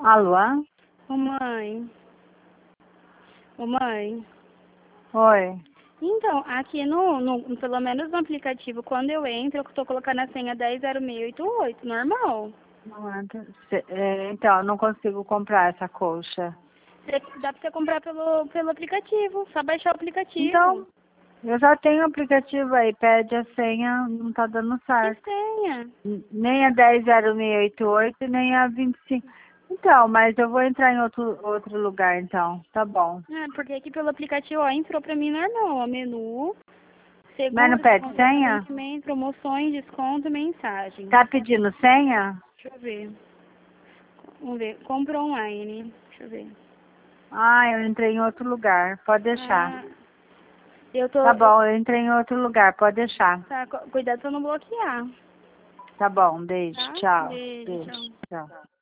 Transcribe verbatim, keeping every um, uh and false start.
Alô? Ô mãe. Ô mãe. Oi. Então, aqui no, no, pelo menos no aplicativo, quando eu entro, eu tô colocando a senha dez zero seis oito oito, normal. Não entra. Cê- é, então, eu não consigo comprar essa colcha. Cê- Dá pra você comprar pelo, pelo aplicativo, só baixar o aplicativo. Então, eu já tenho o aplicativo aí, pede a senha, não tá dando Que certo. senha? N- Nem a dez zero seis oito oito, nem a vinte e cinco. Então, mas eu vou entrar em outro, outro lugar então, tá bom. Ah, porque aqui pelo aplicativo, ó, entrou pra mim normal, ó, menu, Mas não seguro, pede senha? atendimento, promoções, desconto, mensagem. Tá pedindo senha? Deixa eu ver. Vamos ver, compra online, deixa eu ver. Ah, eu entrei em outro lugar, pode deixar. Ah, eu tô, Tá eu, bom, eu entrei em outro lugar, pode deixar. tá, cu- cuidado pra não bloquear, Tá bom, beijo, tá? tchau. Beijo, Beijo, tchau. tchau.